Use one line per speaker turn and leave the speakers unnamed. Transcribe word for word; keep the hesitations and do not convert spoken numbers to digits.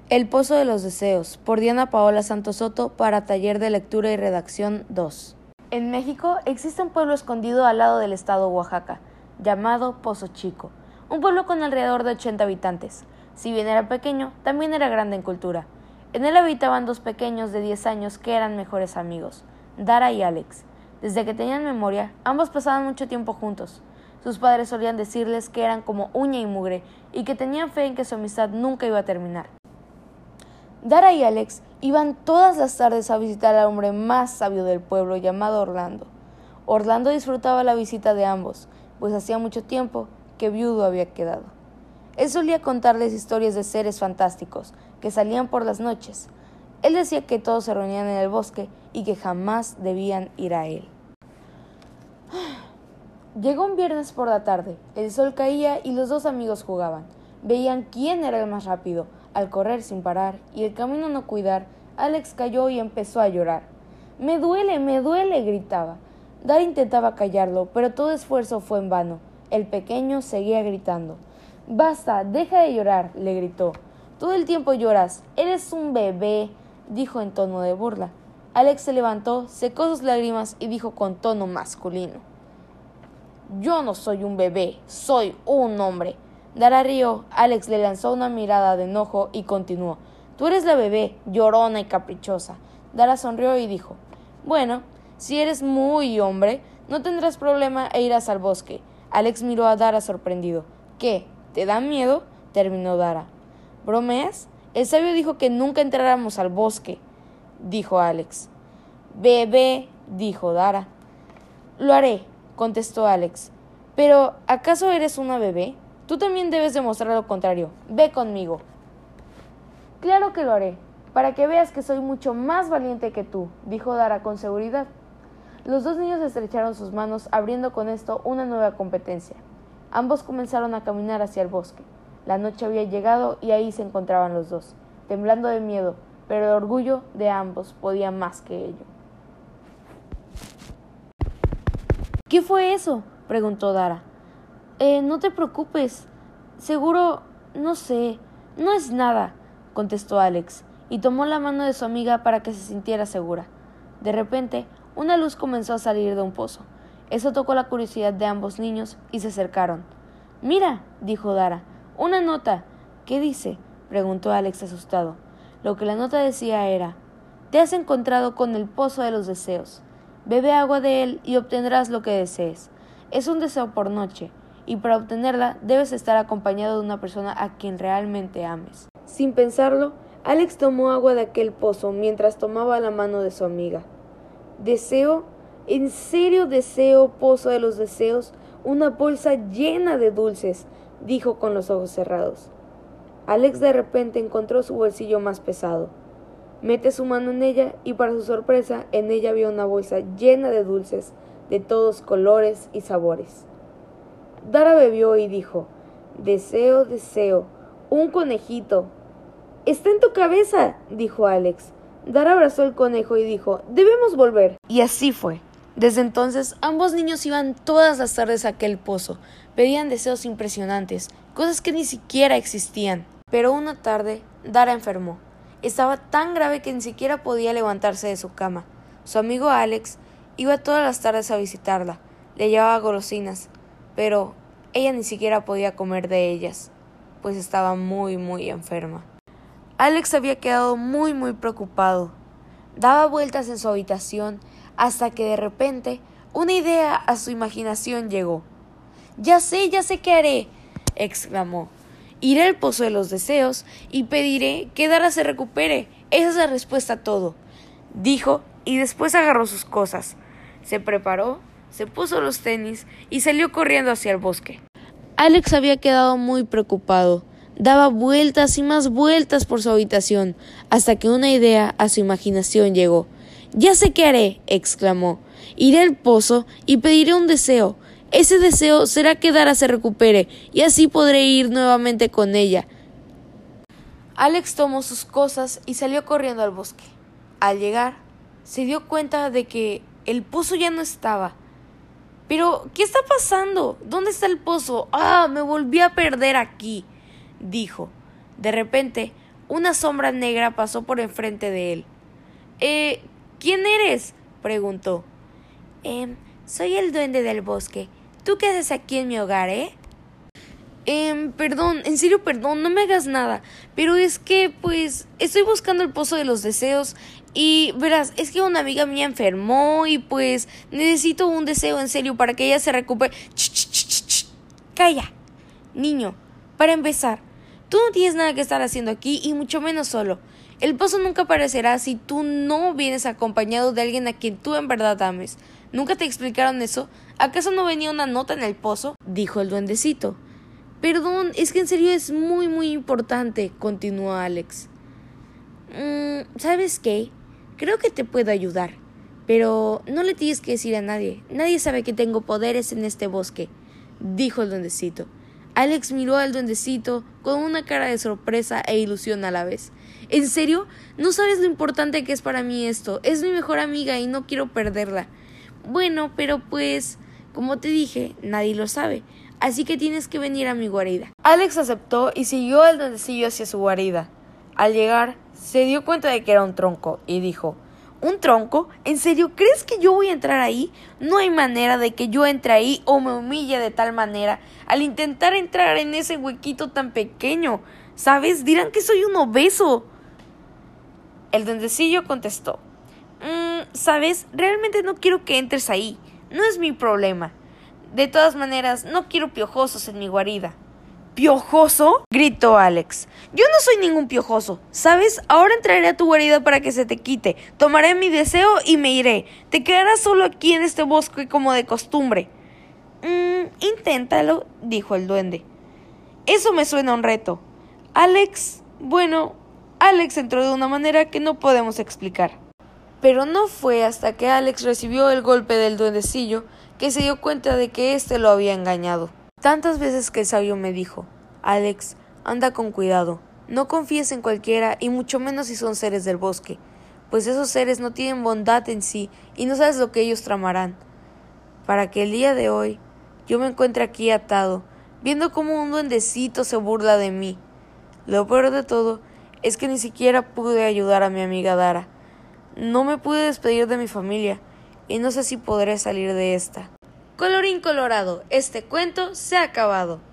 El Pozo de los Deseos, por Diana Paola Santos Soto, para Taller de Lectura y Redacción dos. En México existe un pueblo escondido al lado del estado Oaxaca, llamado Pozo Chico, un pueblo con alrededor de ochenta habitantes. Si bien era pequeño, también era grande en cultura. En él habitaban dos pequeños de diez años que eran mejores amigos, Dara y Alex. Desde que tenían memoria, ambos pasaban mucho tiempo juntos. Sus padres solían decirles que eran como uña y mugre y que tenían fe en que su amistad nunca iba a terminar. Dara y Alex iban todas las tardes a visitar al hombre más sabio del pueblo llamado Orlando. Orlando disfrutaba la visita de ambos, pues hacía mucho tiempo que viudo había quedado. Él solía contarles historias de seres fantásticos que salían por las noches. Él decía que todos se reunían en el bosque y que jamás debían ir a él. Llegó un viernes por la tarde, el sol caía y los dos amigos jugaban. Veían quién era el más rápido, al correr sin parar y el camino no cuidar. Alex cayó y empezó a llorar. «¡Me duele, me duele!», gritaba. Dara intentaba callarlo, pero todo esfuerzo fue en vano. El pequeño seguía gritando. «¡Basta, deja de llorar!», le gritó. «Todo el tiempo lloras, eres un bebé», dijo en tono de burla. Alex se levantó, secó sus lágrimas y dijo con tono masculino: «Yo no soy un bebé, soy un hombre». Dara rió, Alex le lanzó una mirada de enojo y continuó: «Tú eres la bebé, llorona y caprichosa». Dara sonrió y dijo: «Bueno, si eres muy hombre, no tendrás problema e irás al bosque». Alex miró a Dara sorprendido. «¿Qué? ¿Te da miedo?», terminó Dara. «¿Bromeas? El sabio dijo que nunca entráramos al bosque», dijo Alex. «Bebé», dijo Dara. «Lo haré», contestó Alex. «Pero, ¿acaso eres una bebé? Tú también debes demostrar lo contrario. Ve conmigo». «Claro que lo haré, para que veas que soy mucho más valiente que tú», dijo Dara con seguridad. Los dos niños estrecharon sus manos, abriendo con esto una nueva competencia. Ambos comenzaron a caminar hacia el bosque. La noche había llegado y ahí se encontraban los dos, temblando de miedo, pero el orgullo de ambos podía más que ello. «¿Qué fue eso?», preguntó Dara. Eh, no te preocupes. Seguro, no sé, no es nada», contestó Alex, y tomó la mano de su amiga para que se sintiera segura. De repente, una luz comenzó a salir de un pozo. Eso tocó la curiosidad de ambos niños y se acercaron. «Mira», dijo Dara, «una nota». «¿Qué dice?», preguntó Alex asustado. Lo que la nota decía era: «Te has encontrado con el Pozo de los Deseos. Bebe agua de él y obtendrás lo que desees. Es un deseo por noche, y para obtenerla debes estar acompañado de una persona a quien realmente ames». Sin pensarlo, Alex tomó agua de aquel pozo mientras tomaba la mano de su amiga. «¿Deseo? ¿En serio deseo, Pozo de los Deseos, una bolsa llena de dulces?», dijo con los ojos cerrados. Alex de repente encontró su bolsillo más pesado. Mete su mano en ella y para su sorpresa en ella había una bolsa llena de dulces de todos colores y sabores. Dara bebió y dijo: «Deseo, deseo, un conejito». «Está en tu cabeza», dijo Alex. Dara abrazó el conejo y dijo: «Debemos volver». Y así fue. Desde entonces, ambos niños iban todas las tardes a aquel pozo. Pedían deseos impresionantes, cosas que ni siquiera existían. Pero una tarde, Dara enfermó. Estaba tan grave que ni siquiera podía levantarse de su cama. Su amigo Alex iba todas las tardes a visitarla. Le llevaba golosinas, pero ella ni siquiera podía comer de ellas, pues estaba muy, muy enferma. Alex había quedado muy, muy preocupado. Daba vueltas en su habitación hasta que de repente una idea a su imaginación llegó. «Ya sé, ya sé qué haré», exclamó. «Iré al Pozo de los Deseos y pediré que Dara se recupere. Esa es la respuesta a todo», dijo, y después agarró sus cosas. Se preparó, se puso los tenis y salió corriendo hacia el bosque. Alex había quedado muy preocupado. Daba vueltas y más vueltas por su habitación, hasta que una idea a su imaginación llegó. «Ya sé qué haré», exclamó. «Iré al pozo y pediré un deseo. Ese deseo será que Dara se recupere, y así podré ir nuevamente con ella». Alex tomó sus cosas y salió corriendo al bosque. Al llegar, se dio cuenta de que el pozo ya no estaba. «¿Pero qué está pasando? ¿Dónde está el pozo? ¡Ah! Me volví a perder aquí», dijo. De repente, una sombra negra pasó por enfrente de él. Eh, ¿quién eres?, preguntó. Eh, soy el duende del bosque. ¿Tú qué haces aquí en mi hogar, eh? Eh, perdón, en serio, perdón, no me hagas nada. Pero es que, pues, estoy buscando el pozo de los deseos y, verás, es que una amiga mía enfermó y, pues, necesito un deseo en serio para que ella se recupere. Ch, ch, ch, ch, ch. Calla, niño. Para empezar, tú no tienes nada que estar haciendo aquí y mucho menos solo. El pozo nunca aparecerá si tú no vienes acompañado de alguien a quien tú en verdad ames. ¿Nunca te explicaron eso? ¿Acaso no venía una nota en el pozo?, dijo el duendecito. Perdón, es que en serio es muy muy importante, continuó Alex. Mm, ¿Sabes qué? Creo que te puedo ayudar, pero no le tienes que decir a nadie. Nadie sabe que tengo poderes en este bosque, dijo el duendecito. Alex miró al duendecito con una cara de sorpresa e ilusión a la vez. ¿En serio? No sabes lo importante que es para mí esto. Es mi mejor amiga y no quiero perderla. Bueno, pero pues, como te dije, nadie lo sabe. Así que tienes que venir a mi guarida. Alex aceptó y siguió al duendecillo hacia su guarida. Al llegar, se dio cuenta de que era un tronco y dijo: ¿Un tronco? ¿En serio crees que yo voy a entrar ahí? No hay manera de que yo entre ahí o me humille de tal manera al intentar entrar en ese huequito tan pequeño. ¿Sabes? Dirán que soy un obeso. El duendecillo contestó: mmm, ¿sabes? Realmente no quiero que entres ahí. No es mi problema. De todas maneras, no quiero piojosos en mi guarida. ¿Piojoso?, gritó Alex. Yo no soy ningún piojoso, ¿sabes? Ahora entraré a tu guarida para que se te quite. Tomaré mi deseo y me iré. Te quedarás solo aquí en este bosque como de costumbre. Mm, inténtalo, dijo el duende. Eso me suena a un reto. Alex, bueno, Alex entró de una manera que no podemos explicar. Pero no fue hasta que Alex recibió el golpe del duendecillo que se dio cuenta de que éste lo había engañado. Tantas veces que el sabio me dijo: Alex, anda con cuidado, no confíes en cualquiera y mucho menos si son seres del bosque, pues esos seres no tienen bondad en sí y no sabes lo que ellos tramarán. Para que el día de hoy yo me encuentre aquí atado, viendo cómo un duendecito se burla de mí. Lo peor de todo es que ni siquiera pude ayudar a mi amiga Dara. No me pude despedir de mi familia y no sé si podré salir de esta. Colorín colorado, este cuento se ha acabado.